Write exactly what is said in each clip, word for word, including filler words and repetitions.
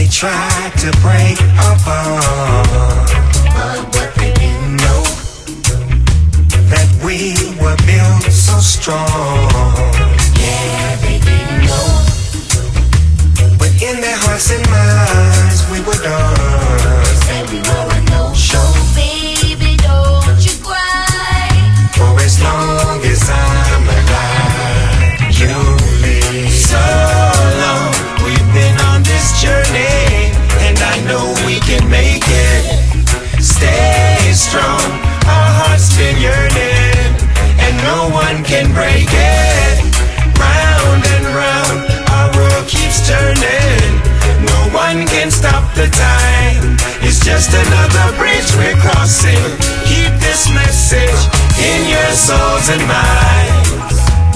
They tried to break our bond, but what they didn't know, that we were built so strong. Yeah, they didn't know, but in their hearts and minds we were done. They said we were a no-show. Baby, don't you cry, for as long as I'm alive, you'll live. So long we've been on this journey, and I know we can make it. Stay strong, our hearts been yearning, and no one can break it. Round and round, our world keeps turning. No one can stop the time. It's just another bridge we're crossing. Keep this message in your souls and minds.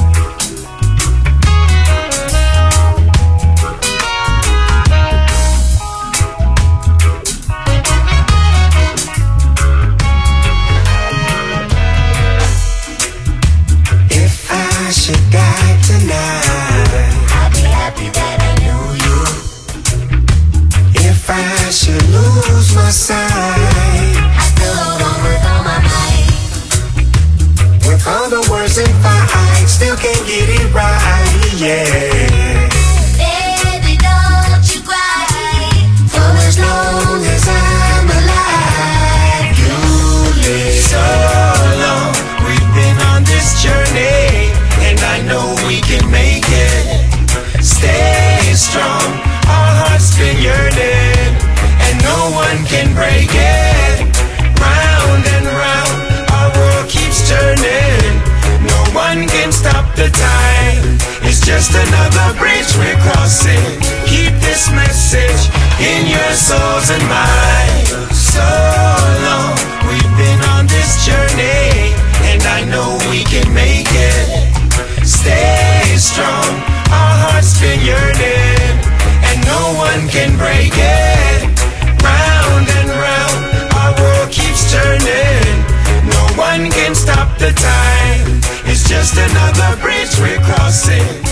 I should lose my sight, I still hold on with all my might. With all the words and fight, still can't get it right, yeah. Baby, don't you cry, for as long as I'm alive, you live. So long we've been on this journey, and I know we can make it. Stay strong, our hearts been yearning, and no one can break it. Round and round, our world keeps turning. No one can stop the time. It's just another bridge we're crossing. Keep this message in your souls and minds. So long we've been on this journey, and I know we can make it. Stay strong, our hearts been yearning, and no one can break it. Round and round, our world keeps turning. No one can stop the time. It's just another bridge we're crossing.